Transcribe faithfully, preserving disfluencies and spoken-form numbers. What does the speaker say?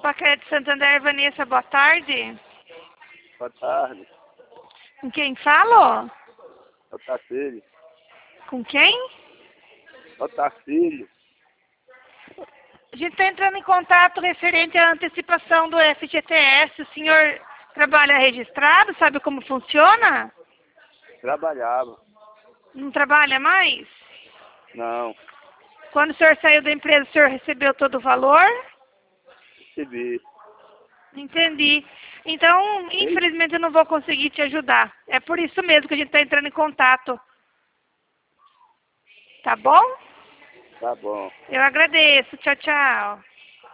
Paquete Santander, Vanessa, boa tarde. Boa tarde. Com quem falo? Otacílio. Com quem? Otacílio. A gente está entrando em contato referente à antecipação do F G T S. O senhor trabalha registrado? Sabe como funciona? Trabalhava. Não trabalha mais? Não. Quando o senhor saiu da empresa, o senhor recebeu todo o valor? Recebi. Entendi. Então, infelizmente, eu não vou conseguir te ajudar. É por isso mesmo que a gente está entrando em contato. Tá bom? Tá bom. Eu agradeço. Tchau, tchau.